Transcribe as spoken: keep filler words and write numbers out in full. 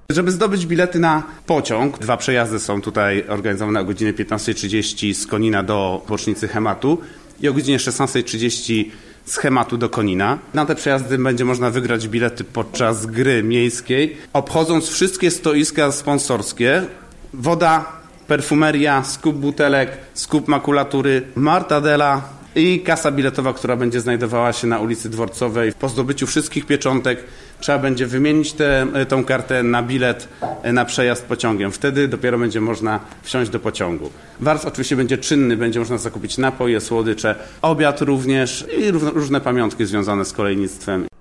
Żeby zdobyć bilety na pociąg, dwa przejazdy są tutaj organizowane o godzinie piętnasta trzydzieści z Konina do bocznicy Chematu i o godzinie szesnasta trzydzieści z Chematu do Konina. Na te przejazdy będzie można wygrać bilety podczas gry miejskiej, obchodząc wszystkie stoiska sponsorskie. Woda, perfumeria, skup butelek, skup makulatury, Martadela i kasa biletowa, która będzie znajdowała się na ulicy Dworcowej. Po zdobyciu wszystkich pieczątek trzeba będzie wymienić tę tą kartę na bilet na przejazd pociągiem. Wtedy dopiero będzie można wsiąść do pociągu. Wart oczywiście będzie czynny, będzie można zakupić napoje, słodycze, obiad również i różne pamiątki związane z kolejnictwem.